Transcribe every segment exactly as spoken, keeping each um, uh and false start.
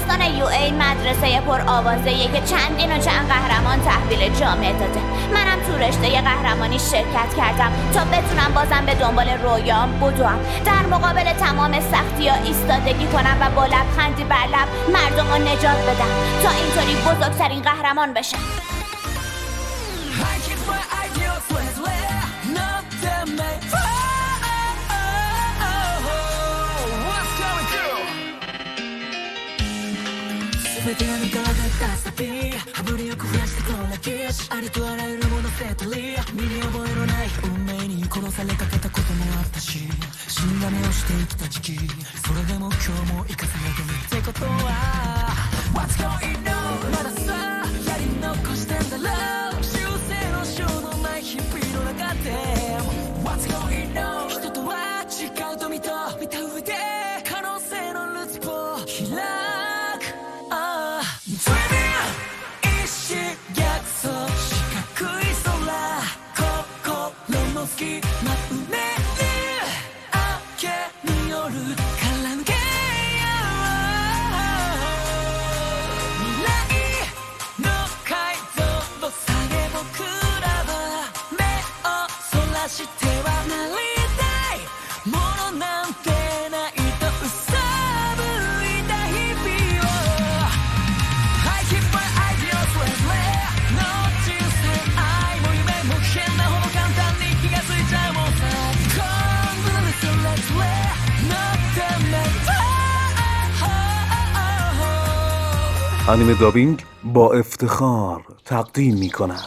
داستان یو ای مدرسه پر آوازه‌ایه که چندین و چند قهرمان تحویل جامعه داده. منم تو رشته قهرمانی شرکت کردم تا بتونم بازم به دنبال رویام بدوم، در مقابل تمام سختی‌ها ایستادگی کنم و با لبخندی بر لب مردم رو نجات بدم تا اینطوری بزرگترین قهرمان بشم. 全ての身から出たサビ羽振りよく増やしてこらキッシュありとあらゆるものセットリー身に覚えのない運命に殺されかけたこともあったし死んだ目をして生きた時期それでも今日も生かされてるってことは What's going on まださやり残してんだろう修正のしようのない日々の中で What's going on 人とは違うと見と見た上で可能性のルーツを開く انیمه دابینگ با افتخار تقدیم می‌کند.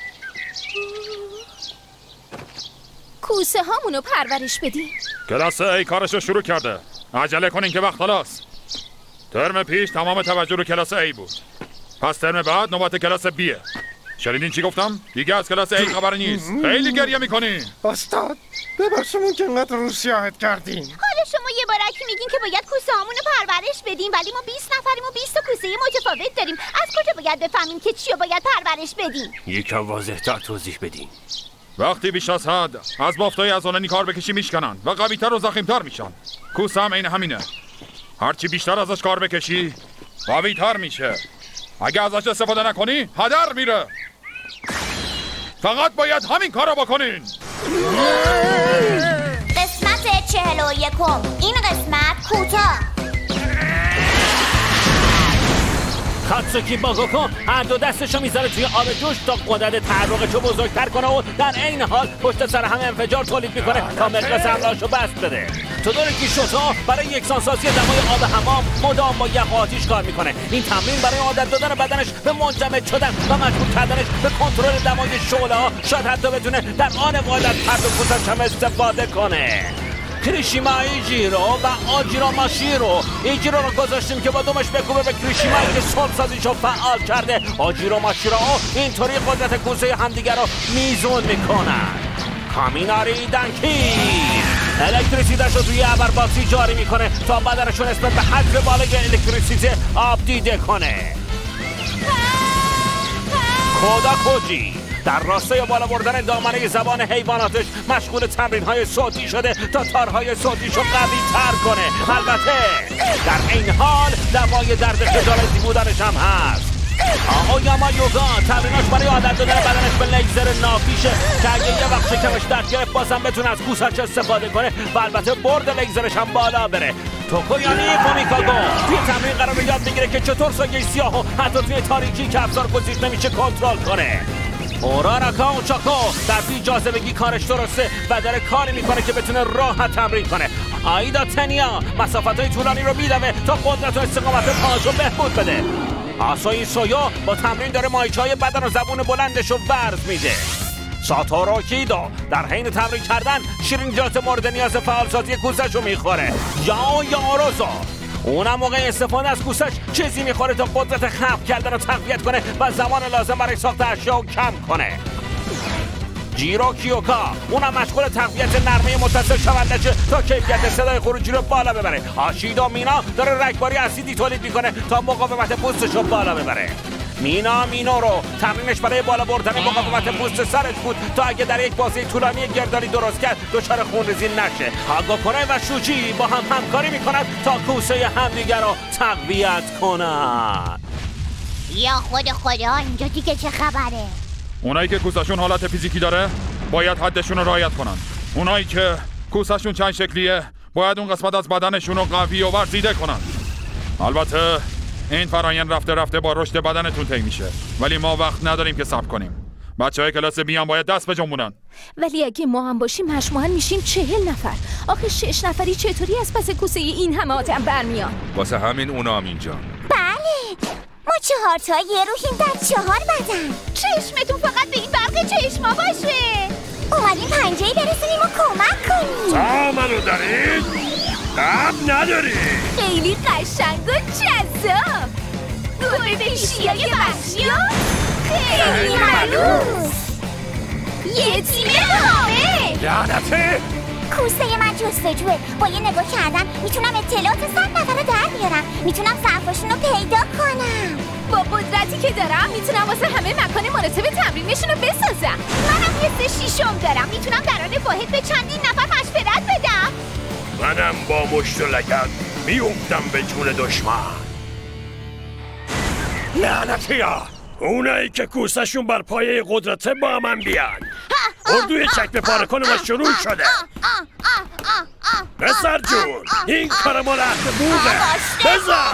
کوسه هامونو پرورش بدیم. کلاس ای کارشو شروع کرده. عجله کنین که وقت خلاص. ترم پیش تمام توجه رو کلاس ای بود. پس ترم بعد نوبت کلاس بیه. شنیدین چی گفتم؟ دیگه از کلاس ای خبری نیست. خیلی گریه میکنی. استاد ببخشمون که انقدر رو سیاحت کردیم. حالا شما یه بارکی میگین که باید کوسه هامونو پرورش بدیم ولی ما بیست نفریم و بیست تا کوسه متفاوت داریم. از کجا باید بفهمیم که چی رو باید پرورش بدیم؟ یکم واضح‌تر توضیح بدین. وقتی بیش از حد از بافتای عضلانی کار بکشی میشکنن و قوی‌تر و ضخیم‌تر میشن. کوسه هم عین همینه. هرچی بیشتر ازش کار بکشی قوی‌تر میشه. اگه ازش استفاده نکنی هدر میره. فقط باید همین کارو بکنین. قسمت چهل و یکم. این قسمت کوتاه. کاتسوکی باگوکو هر دو دستشو میذاره توی آب جوش تا قدرت تحرکشو بزرگتر کنه و در عین حال پشت سر هم انفجار تولید میکنه تا مقیاس حمله‌اشو بست بده. تودوروکی شوتا برای یکسانسازی دمای آب حمام مدام با یخ و آتیش کار میکنه. این تمرین برای عادت دادن بدنش به منجمد شدن و مجبور کردنش به کنترل دمای شعله‌ها شاید حتی بتونه در آن وارد پرد و پوزش هم استفاده کنه. کریشیما ایجیرو و آجیرا ماشیرو. ایجیرو رو گذاشتیم که با دومش بکوبه به کریشیمایی که صلح سازیشو فعال کرده. آجیرا ماشیرو اینطوری قدرت کوسه همدیگر رو میزون میکنن. کامیناری دنکی الکتریسیتش رو توی ابرباطی جاری میکنه تا بدنشو نسبت به حجم بالای الکتریسیته آب دیده کنه. کودا کوجی در راستای بالا بردن دامنه زبان حیواناتش مشغول تمرین‌های صوتی شده تا تارهای صوتیشو قوی تر کنه. البته در این حال دوای درد خجالتی بودنش هم هست. آویاما یوگا تمریناش برای عادت دادن بدنش به لیزر نافیشه که اگه یه وقت شکمش درد گرفت بازم بتونه از کوسه‌اش استفاده کنه و البته برد لیزرش هم بالا بره. توکویامی فومیکاگو توی تمرین قرار یاد میگیره که چطور سایه سیاهو حتی توی تاریکی که افسار گذیش نمیشه کنترل کنه. اوراراکا و چاکو در بی جاذبگی کارش درسته و داره کاری میکنه که بتونه راحت تمرین کنه. آیدا تنیا مسافتهای طولانی رو میدوه تا قدرت و استقامت پاشو بهبود بده. آسوی سویو با تمرین داره مایچهای بدن و زبون بلندش رو ورز میده. ساتورو کیدو در حین تمرین کردن شیرینجات مورد نیاز فعالسازی کوسه‌ش رو میخوره. یاو یاروزو اونم موقع استفاده از کوسه‌اش چیزی میخوره تا قدرت خلق کردن رو تقویت کنه و زمان لازم برای ساخت اشیا رو کم کنه. جیرو کیوکا اونم مشغول تقویت نرمه متصل شوندشه تا کیفیت صدای خروجی رو بالا ببره. آشیدو مینا داره رگباری اسیدی تولید میکنه تا مقاومت پوستش رو بالا ببره. مینا مینورو تمرینش برای بالا بردن مقاومت پوست سرش بود تا اگه در یک بازی طولانی گرداری درست کرد دچار خونریزی نشه. هاگاکونه و شوچی با هم همکاری میکنند تا کوسه همدیگر رو تقویت کنند. یا خود خدا اینجا دیگه چه خبره؟ اونایی که کوسهشون حالت فیزیکی داره باید حدشون رو رعایت کنن. اونایی که کوسهشون چند شکلیه باید اون قسمت از بدنشون رو قوی و ورزیده کنن. البته این فرآیند رفته رفته با رشد بدنتون طی میشه، ولی ما وقت نداریم که صبر کنیم. بچه‌های کلاس بیان باید دست بجنبونن. ولی اگه ما هم باشیم مجموعاً میشیم چهل نفر. آخه شش نفری چطوری از پس کوسه این همه آدم برمیان؟ واسه همین اونا هم اینجا. بله ما چهار تا یه روحیم در چهار بدن. چشمتون فقط به این برق چشما باشه. اومدیم پنجه‌ای برسونیم و کمک کنیم. تا منو دارید؟ قبل ندارید. خیلی قشنگ و جذاب. گل پیشیای وحشی و خیلی ملوس. یه تیم کامل. لعنته. کوسه من جستجوه. با یه نگاه کردن میتونم اطلاعات صد نفر رو در بیارم. میتونم ظرفاشون رو پیدا کنم. با قدرتی که دارم میتونم واسه همه مکان مناسب تمرینشون رو بسازم. منم یه سه شیشم دارم. میتونم در حال واحد به چندین نفر مشورت بدم. منم با مشت و لگد میوفتم به جون دشمن. لعنتیا. اونایی که کوسهشون بر پایه قدرته با من بیان. اردوی چک به پاره کنم و شروع شده. پسر جون این کار مال عهد بوغه. بزن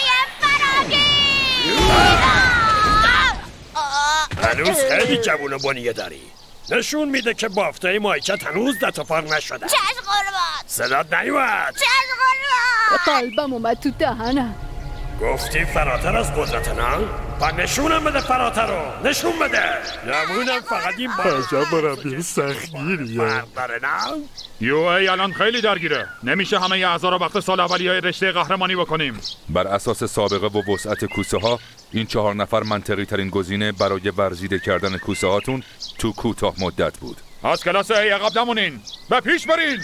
هنوز خیلی جوون و بنیه داری. نشون میده که بافتای مایکت هنوز دتوپار نشده. چشم قربان. صدات نیومد. چشم قربان. قلبم اومد تو دهنم. گفتی فراتر از قدرت نه؟ پا نشونم بده فراتر رو. نشون بده. نمونم فقط این بار. عجب مربی سختگیریه. فرق داره نه؟ یو ای الان خیلی درگیره. نمیشه همه اعضا رو وقت سال اولی های رشته قهرمانی بکنیم. بر اساس سابقه و وسعت کوسه ها این چهار نفر منطقی ترین گزینه برای ورزیده کردن کوسه هاتون تو کوتاه مدت بود. از کلاس ای عقب نمونین. به پیش برین.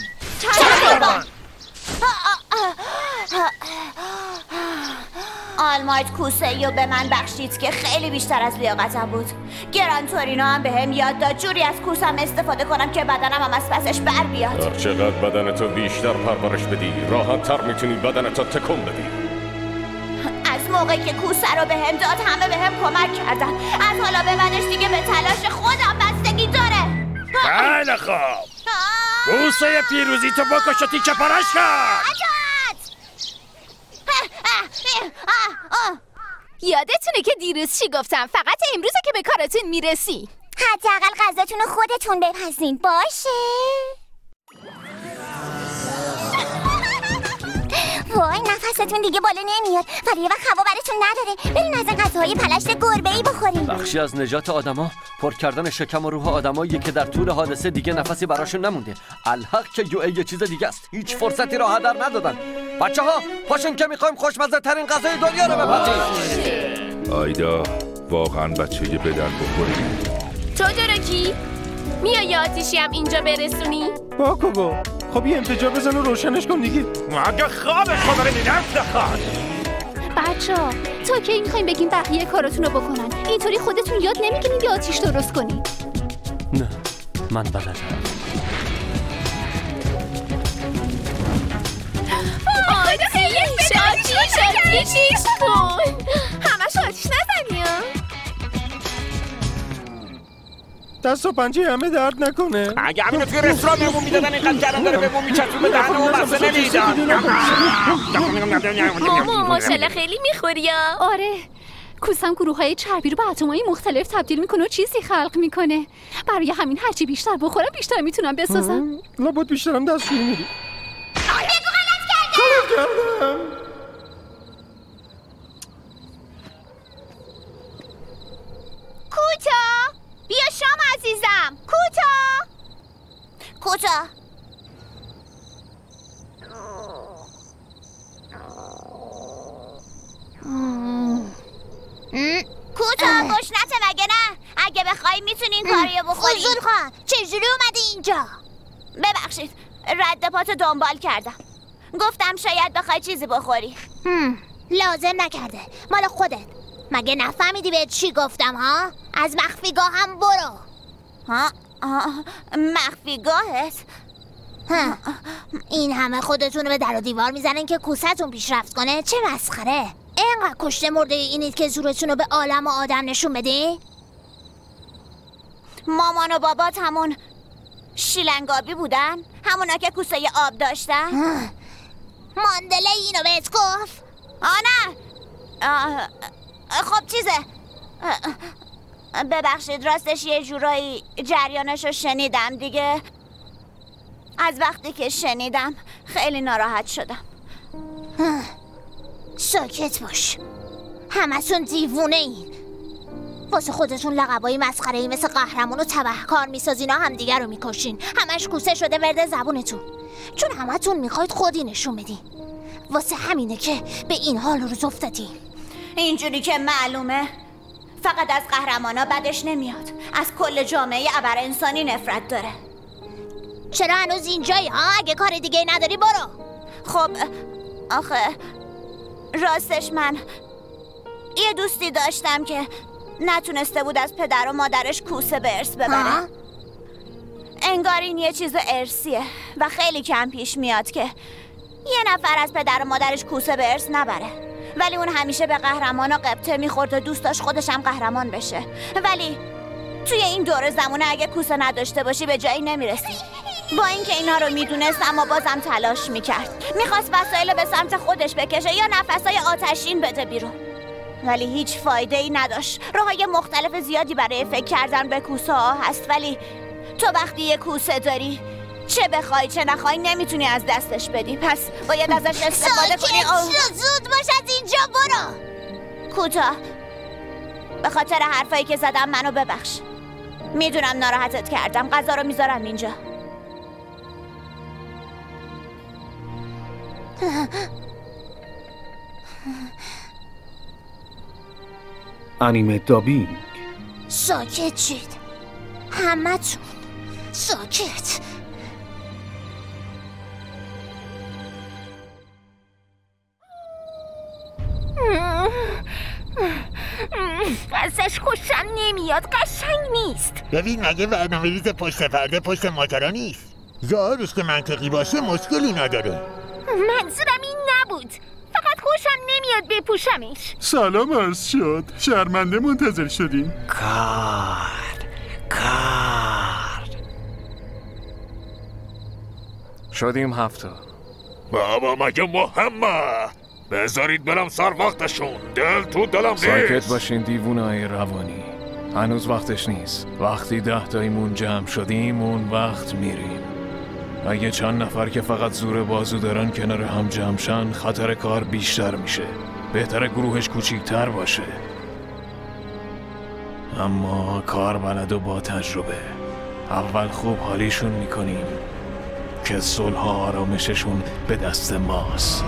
آلمارت کوسه‌ایو به من بخشید که خیلی بیشتر از لیاقتم بود. گران تورینو هم به هم یاد داد جوری از کوسم استفاده کنم که بدنم هم از پسش بر بیاد. هر چقدر بدنتو بیشتر پرورش بدی راحت تر میتونی بدنتو تکون بدی. از موقعی که کوسه رو به هم داد همه به هم کمک کردن. از حالا به منش دیگه به تلاش خودم بستگی داره. خیلی خوب. کوسه پیروزی تو بکش و تیکه پارش کن. یادتونه که دیروز چی گفتم؟ فقط امروزه که به کارتون میرسی. حداقل غذاتون رو خودتون بپزین باشه. وای نفستون دیگه بالا نمیاد ولی یه وقت هوا براتون نداره. برین از این غذاهای پلشت گربه‌ای بخورین. بخشی از نجات آدما پر کردن شکم و روح آدمایی که در طول حادثه دیگه نفسی براشون نمونده. الحق که یو ای یه چیز دیگه است. هیچ فرصتی را هدر ندادن. بچه‌ها پاشین که می‌خوایم خوشمزه ترین غذای دنیا رو بپزیم. آیدا واقعا بچه یه بدن بخوریم. تو درکی میای آتیشی هم اینجا برسونی؟ باکوگو خب یه انفجار بزن و روشنش کن دیگه. مگه خوابش خود داره نفت نخواد. بچه ها تا که میخوایم بگیم بقیه کاراتون رو بکنن اینطوری خودتون یاد نمیگیرین که آتیش درست کنید. نه من بلدم. آتیش آتیش آتیش کن. همش آتیش نزنی ها. دست و پنجه همه درد نکنه. اگه همینو توی رستوران بهمون میدادن اینقدر گرم داره بهمون میچسبه به دهن و بسته نمیدن. ماما ماشالله خیلی میخوری یا؟ آره کوسم گروه های چربی رو به اتم‌های مختلف تبدیل میکنه و چیزی خلق میکنه. برای همین هرچی بیشتر بخورم بیشتر میتونم بسازم. لابد بیشترم دستگیر میری. بگو غلط کردم. غلط کردم. کوتا بیا شام عزیزم. کوتا کوتا کوتا گشنته مگه نه؟ اگه بخوای میتونین کاریو بخوری. فضول خواهد چجوری اومدی اینجا؟ ببخشید رد پاتو دنبال کردم. گفتم شاید بخوای چیزی بخوری. لازم نکرده مال خودت. مگه نفهمیدی به چی گفتم ها؟ از مخفیگاه هم برو. ها؟ آه، مخفیگاهت؟ ها. این همه خودتونو به در و دیوار میزنن که کوستون پیشرفت کنه؟ چه مسخره. اینقدر کشته مرده اینید که زورتونو به عالم و آدم نشون بدی؟ مامان و بابات همون شیلنگابی بودن؟ همونا که کوسه آب داشتن؟ ماندله اینو بهت گفت؟ آه نه. آه، خب چیزه. ببخشید راستش یه جورایی جریانشو شنیدم دیگه. از وقتی که شنیدم خیلی ناراحت شدم. ساکت باش. همتون دیوونه این. واسه خودتون لقبای مسخره‌ای مثل قهرمان و تبهکار میسازین و همدیگه رو میکشین. همش کوسه شده ورد زبونتون، چون همتون میخواید خودی نشون بدین. واسه همینه که به این حال روز افتادین. اینجوری که معلومه فقط از قهرمانا بدش نمیاد، از کل جامعه ابر انسانی نفرت داره. چرا هنوز اینجایی ها؟ اگه کار دیگه نداری برو. خب آخه راستش من یه دوستی داشتم که نتونسته بود از پدر و مادرش کوسه به ارث ببره. انگار این یه چیز ارثیه و خیلی کم پیش میاد که یه نفر از پدر و مادرش کوسه به ارث نبره، ولی اون همیشه به قهرمانا قبطه میخورد و دوست داشت خودش هم قهرمان بشه. ولی توی این دور زمونه اگه کوسه نداشته باشی به جایی نمیرسی. با اینکه اینا رو میدونست اما بازم تلاش میکرد، میخواست وسایل به سمت خودش بکشه یا نفسای آتشین بده بیرون، ولی هیچ فایده ای نداشت. راههای مختلف زیادی برای فکر کردن به کوسه ها هست، ولی تو وقتی یه کوسه داری چه بخوای چه نخوای نمیتونی از دستش بدی، پس باید ازش استفاده کنی. ساکت زود باش، از اینجا برو. کوتاه به خاطر حرفایی که زدم منو ببخش. میدونم ناراحتت کردم. غذا رو میذارم اینجا. انیمه دابینگ. ساکت شید همتون، ساکت. ازش خوشم نمیاد، قشنگ نیست. ببین مگه برنامه‌ریز پشت پرده پشت ماجرا نیست؟ ظاهرش که منطقی باشه مشکلی نداره. منظورم این نبود، فقط خوشم نمیاد بپوشمش. سلام عرض شد، شرمنده منتظر شدیم. کار کار شدیم هفته. بابا مگه مهمه؟ بذارید برم سر وقتشون. دل تو دلم نیست. ساکت باشین دیوونه‌های روانی، هنوز وقتش نیست. وقتی ده تایمون جمع شدیم اون وقت میریم. اگه چند نفر که فقط زور بازو دارن کنار هم جمع شن خطر کار بیشتر میشه. بهتره گروهش کوچیک‌تر باشه، اما کار بلد و با تجربه. اول خوب حالیشون میکنیم که صلح و آرامششون به دست ماست.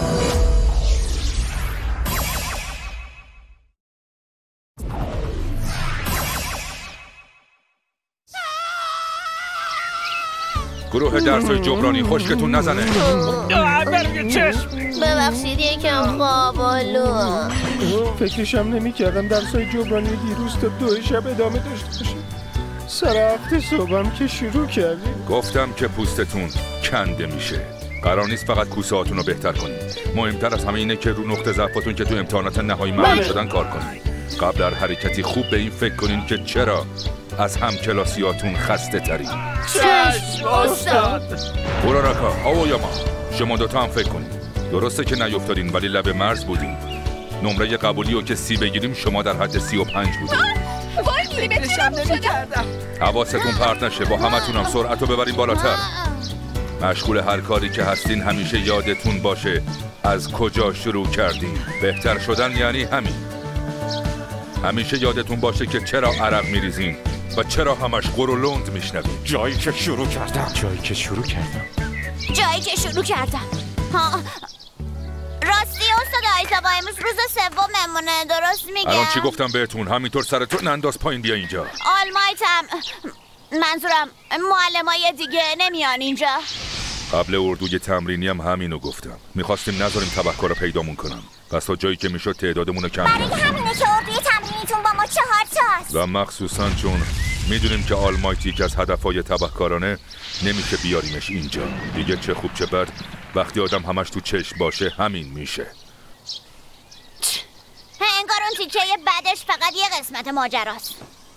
گروه درسای جبرانی خشکتون نزنه. برای چشم. ببخشید یکم خوابالو. فکرشم نمی کردم درسای جبرانی دیروز تا دو شب ادامه داشته باشه. سر هفته صبحم که شروع کردیم. گفتم که پوستتون کنده میشه. قرار نیست فقط کوسه هاتون رو بهتر کنید. مهمتر از همه اینه که رو نقطه ضعفتون که تو امتحانات نهایی معلوم شدن کار کنید. قبل هر حرکتی خوب به این فکر کنین که چرا از هم کلاسیاتون خسته ترین. چشم استاد. اوراراکا، آویاما، شما دوتا هم فکر کنید. درسته که نیفتادین ولی لب مرز بودین. نمره قبولی رو که سی بگیریم شما در حد سی و پنج بودین. وای میلیمترم نمی‌کردم. حواستون پرت نشه، با همتونم سرعت رو ببرین بالاتر. مشغول هر کاری که هستین همیشه یادتون باشه از کجا شروع کردین. بهتر شدن یعنی همین. همیشه یادتون باشه که چرا عرق میریزین و چرا همش قرولند میشنوین. جایی که شروع کردم جایی که شروع کردم جایی که شروع کردم ها. راستی استاد آیزا با امروز روز سوممونه، درست میگم؟ الان چی گفتم بهتون؟ همینطور سرتون ننداز پایین بیا اینجا. آلمایتم، منظورم معلمای دیگه نمیان اینجا. قبل اردوی تمرینی هم همینو گفتم. میخواستیم نذاریم تبهکار رو پیدامون کنم. پس تا جایی که میشد تعدادمون رو کم کنیم. برای همینه که اردوی تمرینیتون با ما چهار تاست. و مخصوصا چون میدونیم که آلمایتی یکی از هدفهای تبهکارانه، نمیشه بیاریمش اینجا. دیگه چه خوب چه بد وقتی آدم همش تو چشم باشه همین میشه. انگار اون تیکه بعدش فقط یه قسمت ماجراست.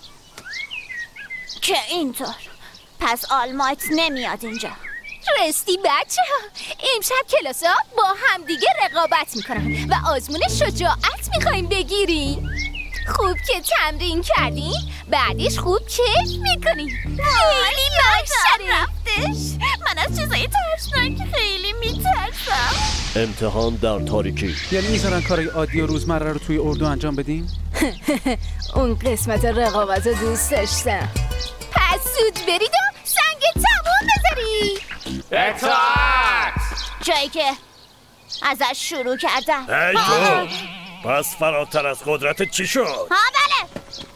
که اینطور پس آلمایت نمیاد اینجا. راستی بچه ها، امشب کلاس ها با همدیگه رقابت میکنن و آزمون شجاعت میخوایم بگیریم. خوب که تمرین کردین، بعدش خوب کیف میکنین. خیلی ماشره رفتش. من از چیزای ترسناک خیلی میترسم. امتحان در تاریکی. یعنی میذارن کارای عادی و روزمره رو توی اردو انجام بدیم؟ اون قسمت رقابت رو دوست داشتم. پس زود برید و سنگ تموم بذارید. اطاعت! جایی که ازش شروع کردم. ای تو! پس فراتر از قدرت چی شد؟ ها بله.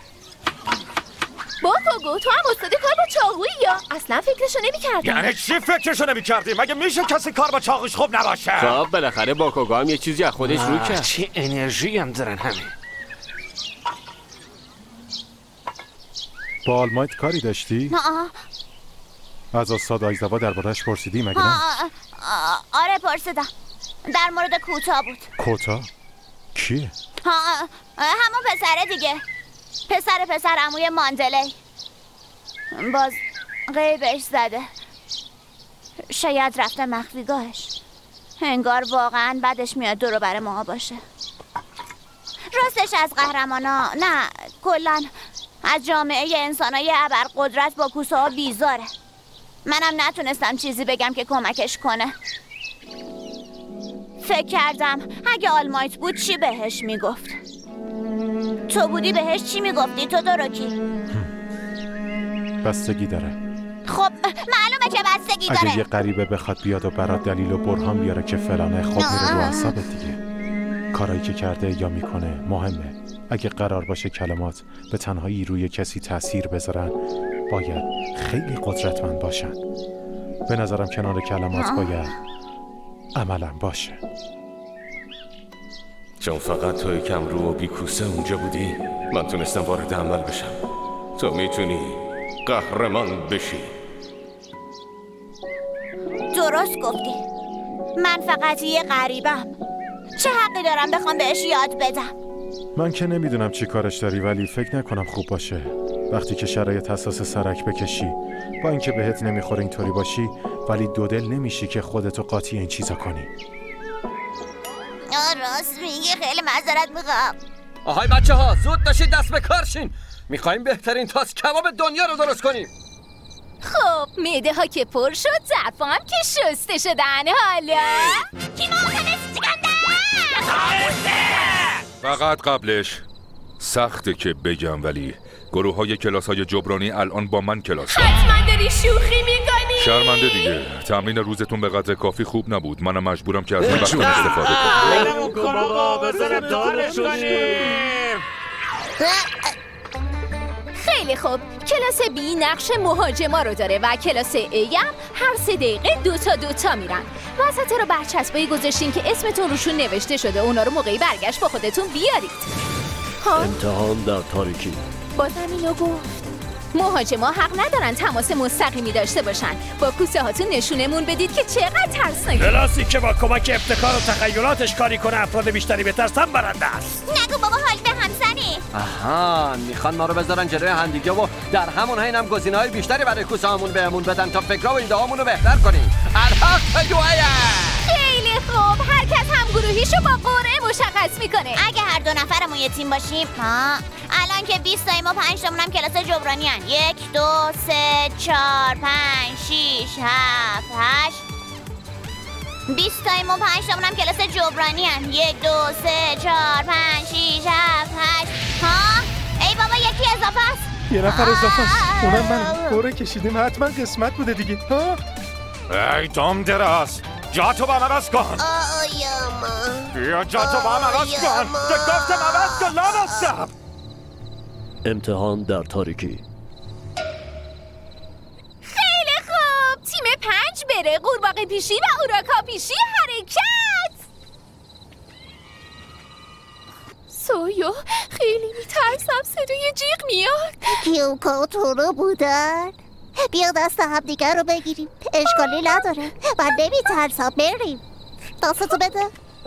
باکوگو تو هم استاد کار با چاقویی یا؟ اصلا فکرشو نمی کردم. یعنی چی فکرشو نمی کردی؟ مگه میشه کسی کار با چاقوش خوب نباشه؟ خب بالاخره باکوگو هم یه چیزی از خودش رو کرد. چه انرژی هم دارن همین. با آلمایت کاری داشتی؟ نه. از استاد آیزاوا درباره‌اش پرسیدی مگه نه؟ آره پرسیدم. در مورد کوتا بود. کوتا؟ کیه؟ ها همون پسره دیگه. پسر پسر عموی ماندلی. باز غیبش زده. شاید رفته مخفیگاهش. انگار واقعا بدش میاد دور و بر ما باشه. راستش از قهرمانا نه کلن از جامعه انسانای ابرقدرت با کوسه ها بیزاره. منم نتونستم چیزی بگم که کمکش کنه. فکر کردم اگه آلمایت بود چی بهش میگفت. تو بودی بهش چی میگفتی تو دروکی؟ بستگی داره. خب معلومه که بستگی داره. اگه یه غریبه بخواد بیاد و برات دلیل و برهان بیاره که فلانه، خب میره رو اعصابت دیگه. کارایی که کرده یا میکنه مهمه. اگه قرار باشه کلمات به تنهایی روی کسی تأثیر بذارن، باید خیلی قدرتمند باشن. به نظرم کنار کلمات باید عملم باشه. چون فقط توی کم رو و بیکوسه اونجا بودی، من تونستم وارد عمل بشم. تو میتونی قهرمان بشی. درست گفتی. من فقط یه غریبم. چه حقی دارم بخوام بهش یاد بدم؟ من که نمیدونم چی کارش داری، ولی فکر نکنم خوب باشه وقتی که شرایط حساس سرک بکشی. با اینکه بهت نمیخوره اینطوری باشی، ولی دودل نمیشی که خودتو قاطی این چیزا کنی. راست میگه. خیلی معذرت میخوام. آهای بچه ها زود داشتید دست به کار شین. میخوایم بهترین تاس کباب دنیا رو درست کنیم. خب معده ها که پر شد، ظرفا هم که شسته شدن. حالا کی موقع فقط قبلش سخته که بگم، ولی گروه های کلاس های جبرانی الان با من کلاس دارن. حتما داری شوخی میکنی. شرمنده دیگه. تمرین روزتون به قدر کافی خوب نبود. منم مجبورم که از این وقتم استفاده کنم. خیلی خوب. کلاس بی نقش مهاجما رو داره و کلاس ای هم هر سه دقیقه دوتا دوتا میرن. وسط رو برچسبایی گذاشتین که اسمتون روشون نوشته شده. اونا رو موقعی برگشت با خودتون بیارید. ها؟ امتحان در تاریکی. بازم اینو گفت. مهاجما حق ندارن تماس مستقیمی داشته باشن. با کوسه هاتون نشونمون بدید که چقدر ترسناکه. کلاسی که با کمک ابتکار و تخیلاتش کاری کنه افراد بیشتری بترسن برنده است. نگو بابا حال به هم زنی. آها میخوان ما رو بذارن جلوی همدیگه و در همون حین هم گزینه‌های بیشتری برای کوسه هامون بهمون بدن تا فکرها و ایده هامون رو بهتر کنیم. الحق یوهیه. خیلی خوب. هر کس هم گروهیشو با قرعه مشخص میکنه. اگه هر دو نفرمون یه تیم باشیم، ها الان که بیست تاییم و پنج تامون هم کلاس جبرانی هن. یک دو سه چهار پنج شیش هفت هشت. بیست تاییم و پنج تامون هم کلاس جبرانی هن. یک دو سه چهار پنج شیش هفت هشت. ها ای بابا یکی اضافه است. یه نفر اضافه است. اونم من. قرعه کشیدیم حتما قسمت بوده دیگه. ها ای دام دراز، جاتو با من عوض کن. بیا جاتو با من عوض کن. تو گفتم عوض کن لامصب. امتحان در تاریکی. خیلی خوب. تیم پنج به بره. قورباغه پیشی و اوراکا پیشی حرکت. سویو خیلی میترسم، صدای جیغ میاد. کیوکو تو رو بودن. بیا دست هم دیگر رو بگیریم، اشکالی نداره. من نمیترسم، بریم. دستتو بده.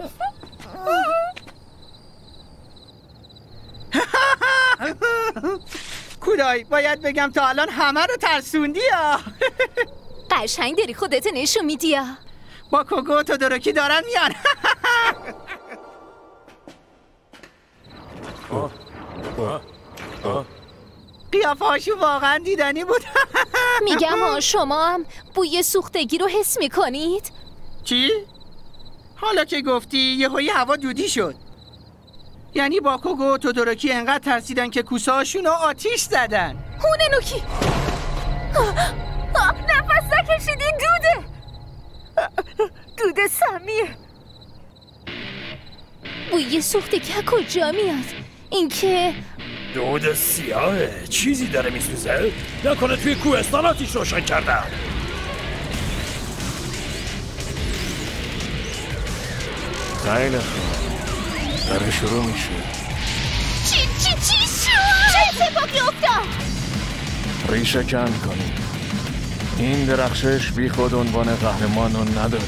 کودای باید بگم تا الان همه رو ترسوندی یا قشنگ داری خودت نشون میدی یا با کوگو و تودوروکی دارن میان. قیافه هاشو واقعا دیدنی بود. میگم ها شما هم بوی سوختگی رو حس میکنید؟ چی؟ حالا که گفتی یهویی هوا دودی شد. یعنی با کوگو و تودوروکی انقدر ترسیدن که کوسه هاشون رو آتیش زدن. هونه نوکی نفس نکشیدین، دوده دوده سمیه. بوی سوختگی از کجا میاد؟ اینکه دود سیاهه، چیزی داره میسوزه؟ نکنه توی کوهستان آتیش روشن کردم. خیلی خوب، داره شروع میشه. چی چی چی شد؟ چه اتفاقی افتاد؟ ریشه کن کنید. این درخشش بی خود عنوان قهرمان رو نداره.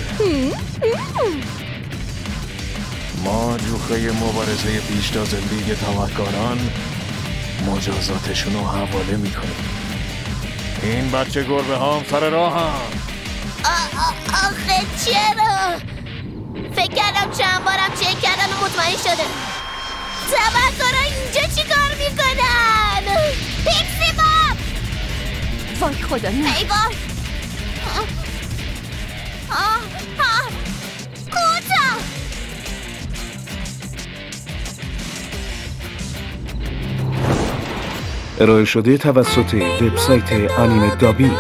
ما جوخه مبارزه پیشتاز لیگ تبهکاران مجازاتشون رو حواله میکنیم. این بچه گربه ها هم سر راه هم. آخه چرا؟ فکر کردم چند بارم چک کردم و مطمئن شده. تبهکارا اینجا چی کار میکنن؟ پیکسی باب! وای خدا نه. ای وای! آه آه کوتا! ارائه شده توسط وبسایت آنیمه دابینگ.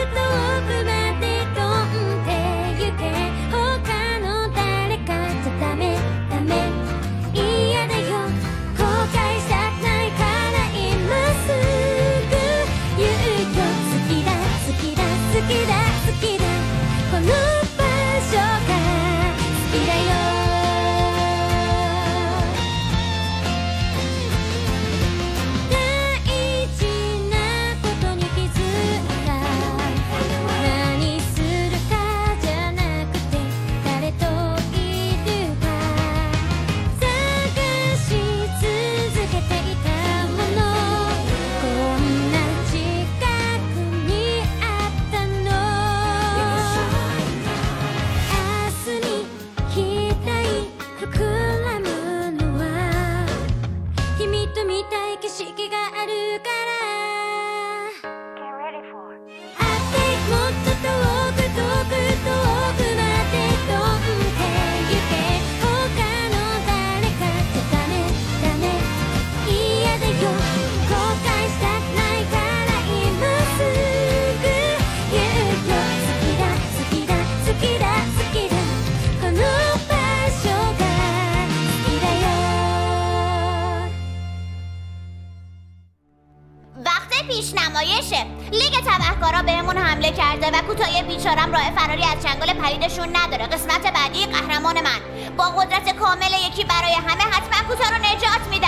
پیشنمایشه. لیگ تبهکارا بهمون حمله کرده و کوتاه بیچارم راه فراری از چنگال پریدشون نداره. قسمت بعدی قهرمان من با قدرت کامل یکی برای همه حتما کوتاه رو نجات میده.